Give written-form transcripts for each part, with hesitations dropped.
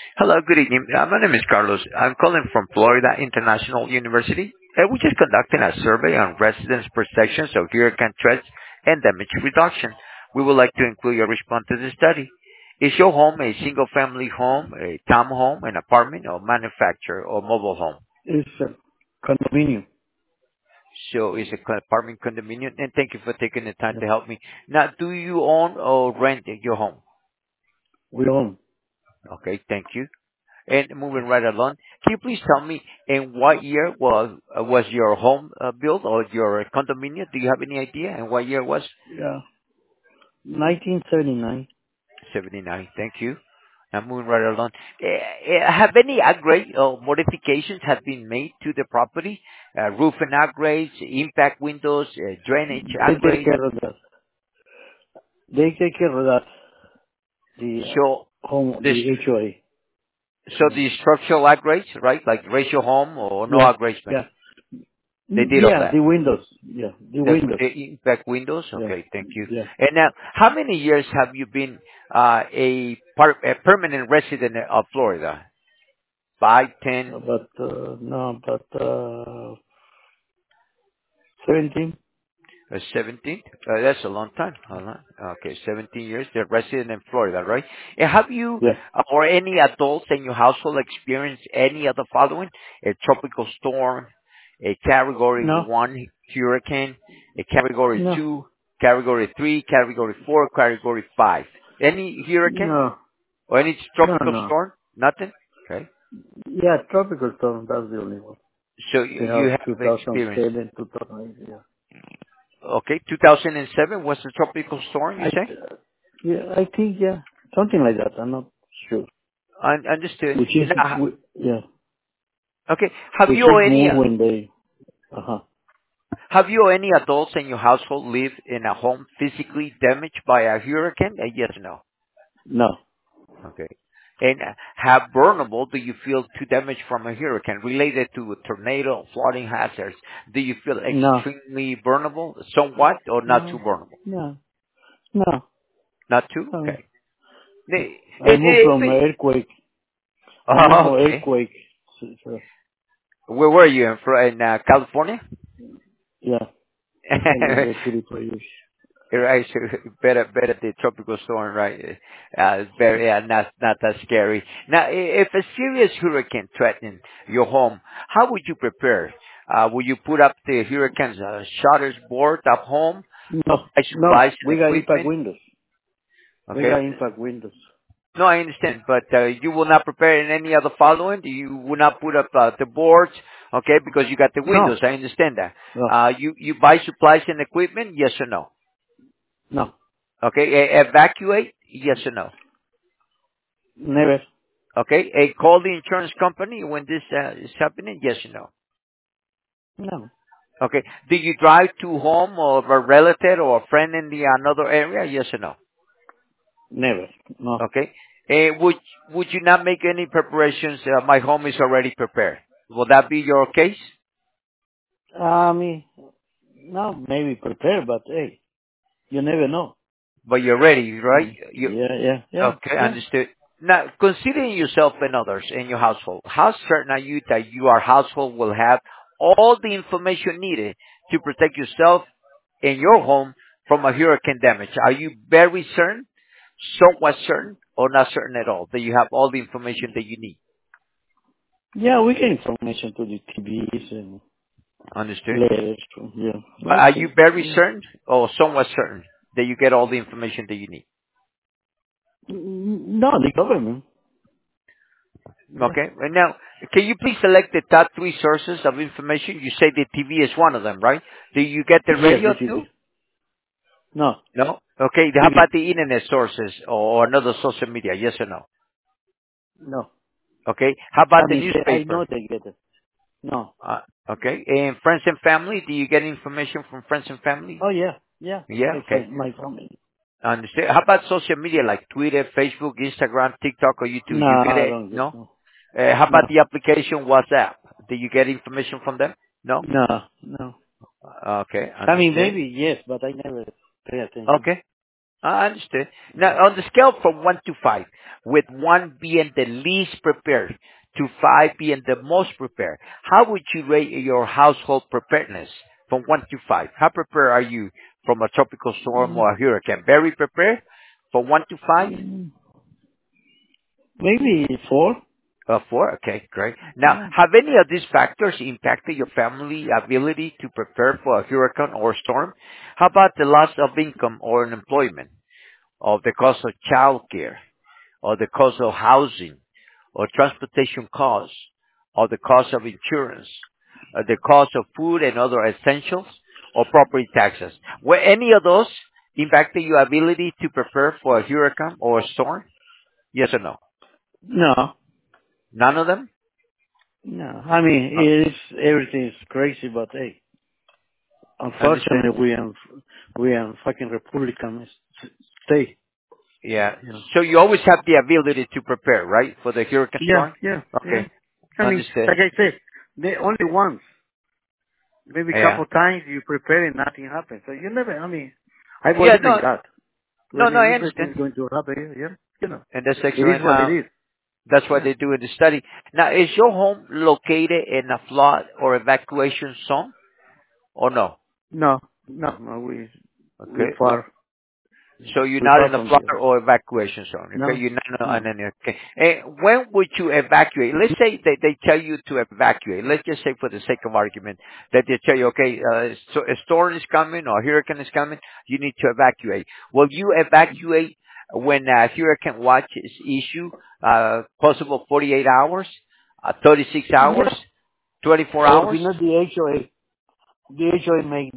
Hello, good evening. My name is Carlos. I'm calling from Florida International University. We're just conducting a survey on residents' perceptions of hurricane threats and damage reduction. We would like to include your response to the study. Is your home a single-family home, a townhome, an apartment, or manufactured or mobile home? It's a condominium. So it's a apartment condominium, and thank you for taking the time Yeah. to help me. Now, do you own or rent your home? We own. Okay, thank you. And moving right along, can you please tell me in what year was your home built or your condominium? Do you have any idea? And what year was? Yeah. 1979. 79. Thank you. Now moving right along. Have any upgrade or modifications have been made to the property? Roofing upgrades, impact windows, drainage They take upgrades. care of that. They take care of that. The So home, this, the HOA. so Yeah. the structural upgrades, right? Like raise your home or no Yeah. upgrades made. Yeah. They did all Yeah. that. The windows. Yeah. The windows. The impact windows? Yeah. Okay, thank you. Yeah. And now, how many years have you been a permanent resident of Florida? 5, 10, But, no, but, 17. 17? That's a long time. Hold on. Okay, 17 years. They're resident in Florida, right? And have you Yeah. or any adults in your household experienced any of the following? A tropical storm, a Category No. 1 hurricane, a Category No. 2, Category 3, Category 4, Category 5. Any hurricane No. or any No, tropical no. storm? Nothing? Okay. Yeah, tropical storm, that's the only one. So We you have have experience. 2007, 2008, yeah. Okay, 2007 was the tropical storm, you I, say? yeah, I think, yeah, something like that. I'm not sure. Understood. Which is, Now, yeah, okay. Have which you or is any more when they, uh-huh. have you or any adults in your household lived in a home physically damaged by a hurricane? Yes or no? No, Okay. And how vulnerable do you feel to damage from a hurricane related to a tornado, flooding hazards? Do you feel no, extremely vulnerable, somewhat, or not too no, vulnerable? no, no. Not too? I, Okay. The- I moved if from it- earthquake. I moved oh, from okay. earthquake. So, Where were you in California? yeah, I lived there 34 years. Right, so better the tropical storm, right? It's very not that scary. Now, if a serious hurricane threatened your home, how would you prepare? Would you put up the hurricane's shutters board up home, or No, buy no, supplies we and got impact equipment? windows. We Okay. got impact windows. No, I understand, but you will not prepare in any of the following. You will not put up the boards, okay, because you got the No, windows. I understand that. no, You buy supplies and equipment, yes or no? no, Okay, evacuate, yes or no? never. Okay, call the insurance company when this is happening, yes or no? No, Okay, do you drive to home of a relative or a friend in the another area, yes or no? never. No. Okay, would you not make any preparations? My home is already prepared. Will that be your case? I mean, no, maybe prepare, but hey, you never know. But you're ready, right? You Yeah, yeah, yeah, okay? yeah. Understood. Now, considering yourself and others in your household, how certain are you that your household will have all the information needed to protect yourself and your home from a hurricane damage? Are you very certain, somewhat certain, or not certain at all that you have all the information that you need? Yeah, we get information to the TVs and Understood. letters. Yeah, But are that's you it. very Yeah. certain or somewhat certain that you get all the information that you need? No, the government. Yeah. Okay. And now, can you please select the top three sources of information? You say the TV is one of them, right? Do you get the Yes, the radio TV. too? No, No? Okay. How TV. about the internet sources or another social media? Yes or no? No. Okay. How I about the mean, I newspaper? know they get it. No. Uh, okay. And friends and family? Do you get information from friends and family? Oh yeah, yeah. Yeah. Okay. My family. Understand. How about social media like Twitter, Facebook, Instagram, TikTok, or YouTube? No, You get I it? don't get No? no. How No. about the application WhatsApp? Do you get information from them? No? No, no. Okay. I mean, Understand. maybe yes, but I never pay attention. Okay. I understand. Now, on the scale from 1 to 5, with 1 being the least prepared to 5 being the most prepared, how would you rate your household preparedness from 1 to 5? How prepared are you from a tropical storm Mm, or a hurricane? Very prepared from 1 to 5? mm, maybe 4. 4? Okay, great. Now, Yeah. have any of these factors impacted your family ability to prepare for a hurricane or storm? How about the loss of income or unemployment, or the cost of childcare, or the cost of housing, or transportation costs, or the cost of insurance, or the cost of food and other essentials, or property taxes? Were any of those impacting your ability to prepare for a hurricane or a storm? Yes or no? No, None of them? no. I mean, Uh, everything is crazy, but hey, understand? unfortunately, we are fucking Republican state. Yeah. You know. So you always have the ability to prepare, right, for the hurricane Yeah, storm? yeah, yeah. Okay. I mean, Understand. like I said, they only once, maybe a Yeah. couple times you prepare and nothing happens. So you never. I mean, I Yeah, believe in no, God. no, When no, I understand. everything's going to happen, yeah, you know, And that's it is excellent. what it is. That's what Yeah. they do in the study. Now, is your home located in a flood or evacuation zone or no? No, no, no. We Okay. far, So you're we not far in a from flood there. or evacuation zone, okay? No, You're not no. on any, okay. And when would you evacuate? Let's say they tell you to evacuate. Let's just say for the sake of argument that they tell you, okay, so a storm is coming or a hurricane is coming, you need to evacuate. Will you evacuate when a hurricane watch is issued, possible 48 hours, 36 hours, Yeah. 24 Or if hours? you know the HOA make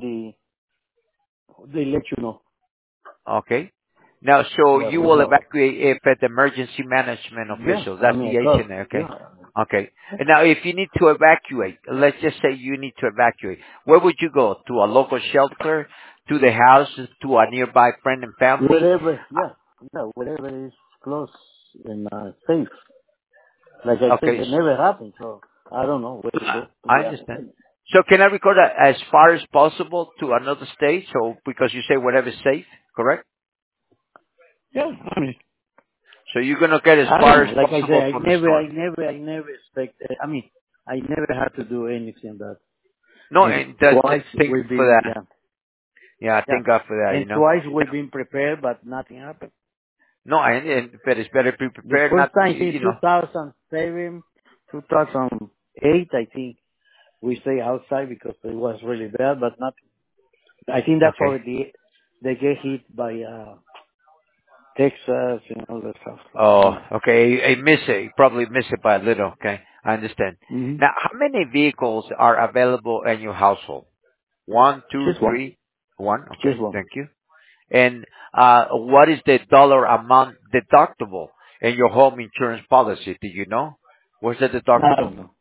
they let you know. Okay. Now, so What you was will up? evacuate if at the emergency management Yeah. officials. I That's mean, the I could. HNA. Okay. Yeah. Okay. And now, if you need to evacuate, let's just say you need to evacuate, where would you go? To a local shelter, to the house, to a nearby friend and family? Whatever. Yeah. Yeah. Whatever is close and safe. Like I said, Okay. it never happened, so I don't know where to go. To I be honest. understand. So can I record that as far as possible to another state? So because you say whatever is safe, correct? Yeah. I mean, So you're gonna get as I don't far know. as Like I said, possible from the storm. I never expected. I mean, I never had to do anything that. No, And and that, twice thank we've for been, that. yeah, Yeah, yeah. thank God for that. And twice we've been prepared, but nothing happened. No, but it's better be The prepared first not to, time since 2007, 2008, I think we stay outside because it was really bad, but not, I think that's Okay. already, they get hit by, Texas and all that stuff. So, Oh, you know. okay. I miss it. You probably miss it by a little. Okay. I understand. hmm Now, how many vehicles are available in your household? One, two, Just one. three? One. Just Okay. one. Thank you. And, what is the dollar amount deductible in your home insurance policy? Do you know? What's the I deductible? don't know.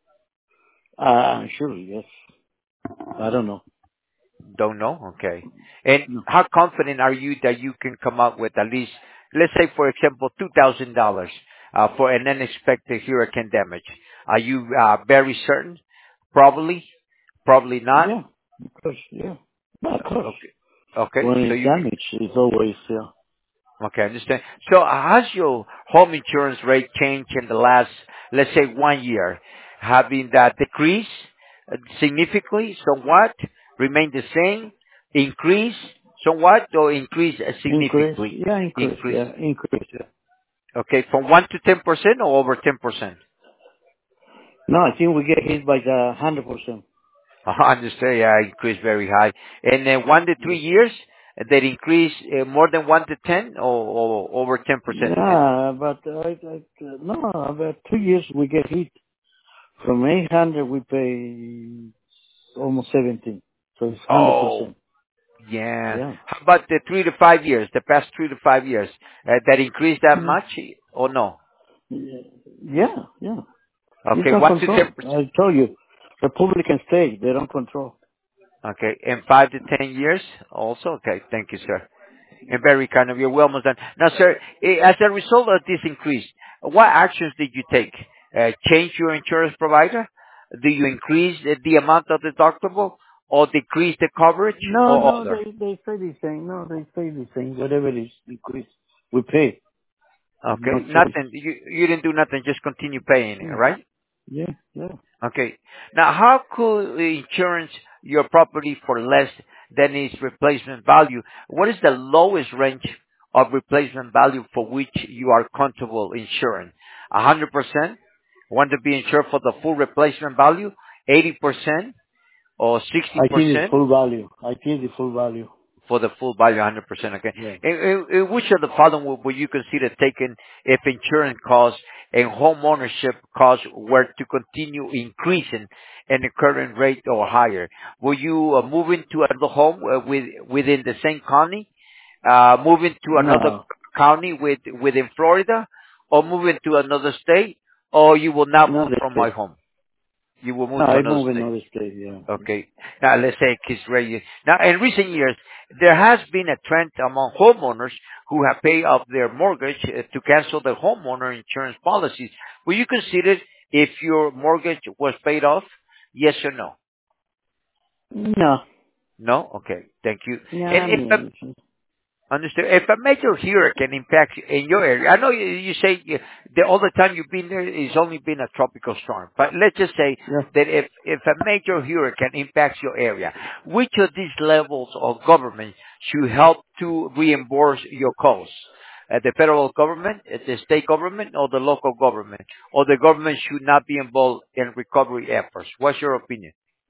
Sure, yes. I don't know. Don't know? Okay. And No. how confident are you that you can come up with at least, let's say, for example, $2,000 for an unexpected hurricane damage? Are you very certain? Probably? Probably not? Yeah. Of course, yeah. No, of course. Okay. Okay. When So it's you, damaged, it's always, yeah. okay, I understand. So has your home insurance rate changed in the last, let's say, 1 year? Having that decrease significantly, somewhat, remain the same, increase somewhat, or increase Increase, significantly? yeah, increase, Increase. yeah, increase, yeah. Okay, from 1 to 10% or over 10%? No, I think we get hit by the 100%. I understand, yeah, increase very high. And then 1 to Yeah. 3 years, that increase more than 1 to 10 or over 10%? Yeah, but no, about 2 years we get hit. From 800 we pay almost 17. So it's Oh, 100%. yeah. Yeah. How about the 3 to 5 years, the past 3 to 5 years? That increased that Mm. much or no? Yeah, yeah. It's Okay, on 1 to control. 10%. I told you, Republican state, they don't control. Okay, and 5 to 10 years also? Okay, thank you, sir. And very kind of you. Well done. Now, sir, as a result of this increase, what actions did you take? Change your insurance provider? Do you increase the amount of deductible? or decrease the coverage No, or no, other? they stay the same. No, they stay the same. Whatever is increased, we pay. No Okay, choice. nothing. You didn't do nothing, just continue paying it, Yeah, right? yeah, yeah. Okay. Now, how could insurance your property for less than its replacement value? What is the lowest range of replacement value for which you are comfortable insuring? 100%? Want to be insured for the full replacement value? 80% or I think it's 60%? full value. I think the full value. For the full value, 100%. Okay. Yeah. In which of the following would you consider taking if insurance costs and home ownership costs were to continue increasing in the current rate or higher? Will you move into another home within the same county, move into another No, county within Florida, or move into another state, or you will not move not the from my state. home? You will No, move to I another move in state. other state. Yeah. Okay. Now let's say Kiss Radio. Now in recent years, there has been a trend among homeowners who have paid off their mortgage to cancel their homeowner insurance policies. Will you consider if your mortgage was paid off? Yes or no? No, No? Okay. Thank you. no, And I if a mean, Understood. If a major hurricane impacts in your area, I know you say all the time you've been there, it's only been a tropical storm. But let's just say yeah. that if a major hurricane impacts your area, which of these levels of government should help to reimburse your costs? The federal government, the state government, or the local government? Or the government should not be involved in recovery efforts? What's your opinion?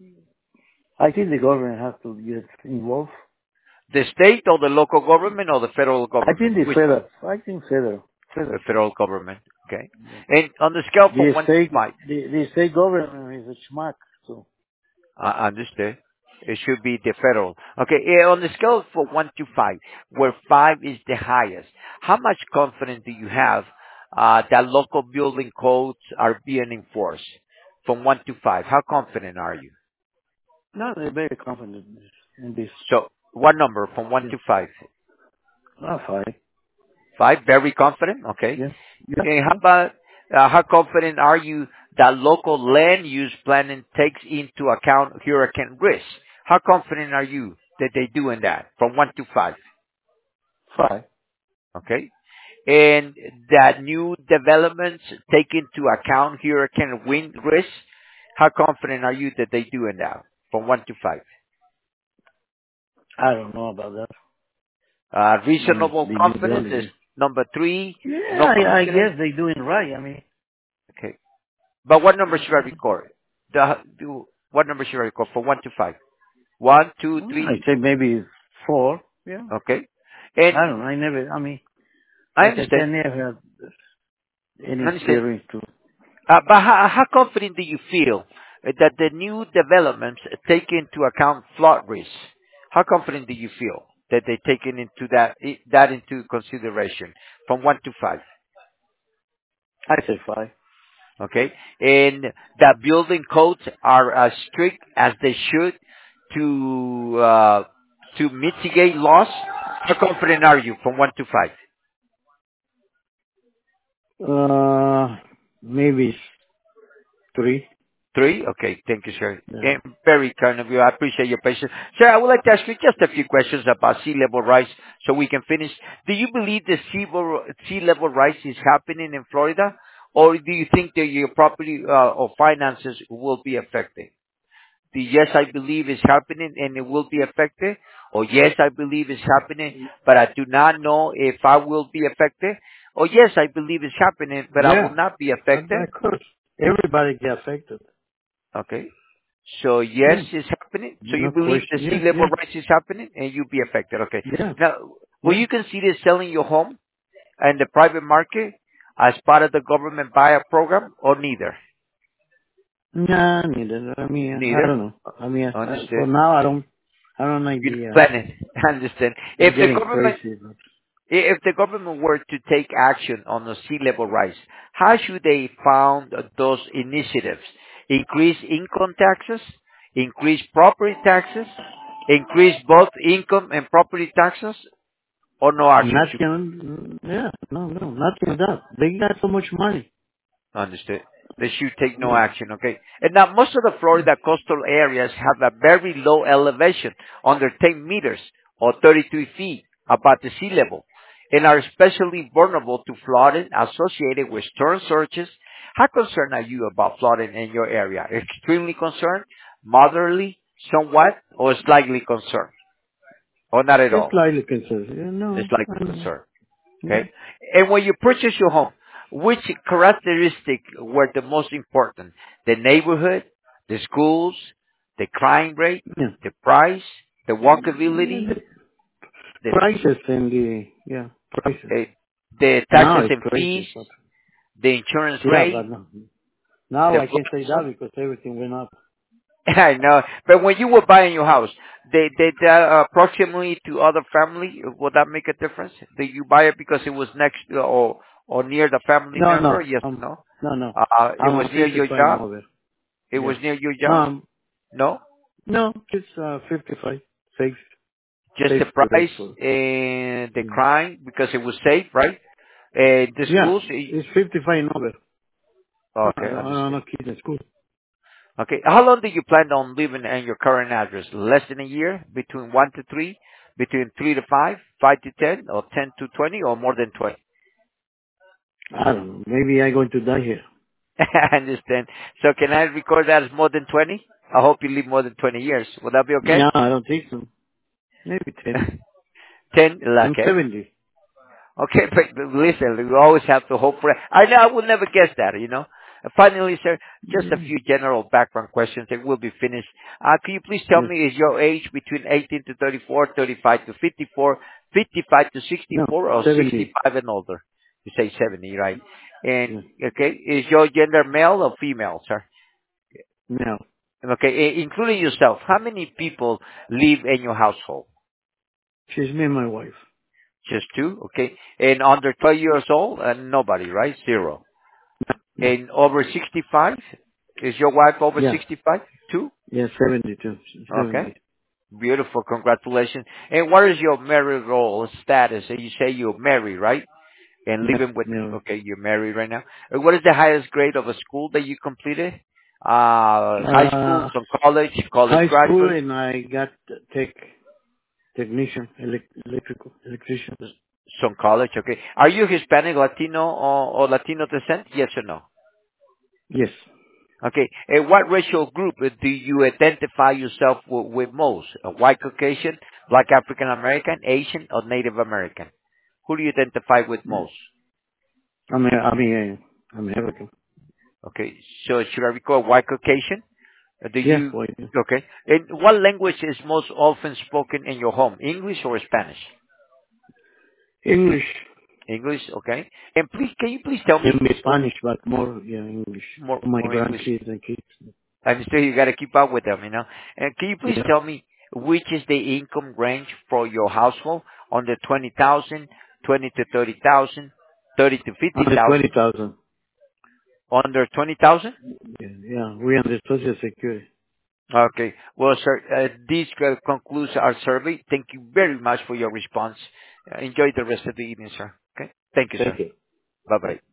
I think the government has to get involved. The state or the local government or the federal I think government? the Which one? federal. I think federal. The Federal. federal government. Okay. And on the scale from The 1 to state, 5, the state government is a schmuck. So I understand. It should be the federal. Okay. On the scale from 1 to 5, where 5 is the highest, how much confidence do you have that local building codes are being enforced? From 1 to 5, how confident are you? no, they're very confident in this. So, what number from 1 Yeah. to 5? Not fine. 5, very confident. Okay. Yeah. Yeah. And how Yeah. about how confident are you that local land use planning takes into account hurricane risk? How confident are you that they doing that from 1 to 5? 5. Okay. And that new developments take into account hurricane wind risk? How confident are you that they doing that from 1 to 5? I don't know about that. I mean, Reasonable the new confidence is building. number 3. Yeah, No I confidence. guess they're doing right. I mean, Okay. But what number should I record? What number should I record from 1 to 5? One, two, I three. say maybe 4. Yeah. Okay. And I don't know. I never, I mean, I like I said, understand. I never had any I understand. experience to. But how confident do you feel that the new developments take into account flood risk? How confident do you feel that they taken into that into consideration from 1 to 5? I say 5. Okay. And that building codes are as strict as they should to mitigate loss. How confident are you from 1 to 5? Maybe 3. 3? Okay. Thank you, sir. Yeah. And very kind of you. I appreciate your patience. Sir, I would like to ask you just a few questions about sea level rise so we can finish. Do you believe the sea level rise is happening in Florida? Or do you think that your property or finances will be affected? The yes, I believe is happening and it will be affected? Or yes, I believe it's happening, but I do not know if I will be affected? Or yes, I believe it's happening, but I will Yeah. not be Of affected? course. Everybody get affected. Okay. So yes, Yeah. it's happening. So you No believe question. the sea Yeah. level Yeah. rise is happening and you'll be affected. Okay. Yeah. Now, will Yeah. you consider selling your home in the private market as part of the government buyout program or neither? Nah, neither. I mean, I Neither. don't know. I mean, for Understand. now, I don't like You don't the, plan it. I understand. it's getting crazy. But If the government were to take action on the sea level rise, how should they fund those initiatives? Increase income taxes? Increase property taxes? Increase both income and property taxes? Or no action not should be gonna, yeah, no, nothing like that. They got so much money. understood? They should take no Yeah. action, okay? And now most of the Florida coastal areas have a very low elevation, under 10 meters or 32 feet above the sea level, and are especially vulnerable to flooding associated with storm surges. How concerned are you about flooding in your area? Extremely concerned, moderately, somewhat, or slightly concerned? Or not at It's all? slightly concerned. Yeah, no, It's slightly I don't concerned. know. Okay? And when you purchase your home, which characteristic were the most important? The neighborhood, the schools, the crime rate, Yeah. the price, the Yeah, walkability, the the prices and prices. uh, the Now taxes it's and fees, crazy, but the insurance yeah, but rate, no. Now the I can't say flood that zone? because everything went up. I know. But when you were buying your house, they approximately to other family, would that make a difference? Did you buy it because it was next or near the family No, member? no, Yes or no? no, no. It I'm was a near your 55 and job? over. It was Yes. near your No, job? No? no, it's 55. Safe, Just safe the place price for. and the Mm. crime because it was safe, right? The Yeah, schools? it's 55 and over. Okay, I don't understand. know kids in school. Okay, how long do you plan on living in your current address? Less than a year? Between 1 to 3? Between 3 to 5? 5 to 10? Or 10 to 20? Or more than 20? I don't know. Maybe I'm going to die here. I understand. So can I record that as more than 20? I hope you live more than 20 years. Would that be okay? No, I don't think so. Maybe 10. 10? I'm Okay. 70. Okay, but listen, we always have to hope for it. I know I would never guess that, you know. Finally, sir, just a Mm. few general background questions and we'll be finished. Can you please tell Yes. me, is your age between 18 to 34, 35 to 54, 55 to No, 64, or 70. 65 and older? You say 70, right? And, Yes. okay, is your gender male or female, sir? No. Okay, including yourself, how many people live in your household? She's me and my wife. Just two, okay. And under 12 years old, nobody, right? Zero. No. And over 65? Is your wife over Yeah. 65 too? Yeah, 72. Okay. 70. Beautiful. Congratulations. And what is your marital status? You say you're married, right? And Yeah. living with, No. okay, you're married right now. And what is the highest grade of a school that you completed? High school, Uh, some college, college high school graduate, and I got technician, electrician. some college, okay. Are you Hispanic, Latino, or Latino descent? Yes or no? Yes. Okay. And what racial group do you identify yourself with most? A white Caucasian, Black African American, Asian, or Native American? Who do you identify with most? I'm American. Okay. So should I record white Caucasian? Do Yeah, you, white. okay. And what language is most often spoken in your home? English or Spanish? English. English, okay. And please, can you please tell me And Spanish, but more, yeah, English. For my more English? grandkids and kids. And still you got to keep up with them, you know. And can you please Yeah. tell me which is the income range for your household? Under 20,000, 20 to 30,000, 30 to Under 50,000, 20,000. under 20,000? Yeah, yeah, we under Social Security. Okay. Well, sir, this concludes our survey. Thank you very much for your response. Enjoy the rest of the evening, sir. Okay. Thank you, Thank sir. you. Bye bye. Bye.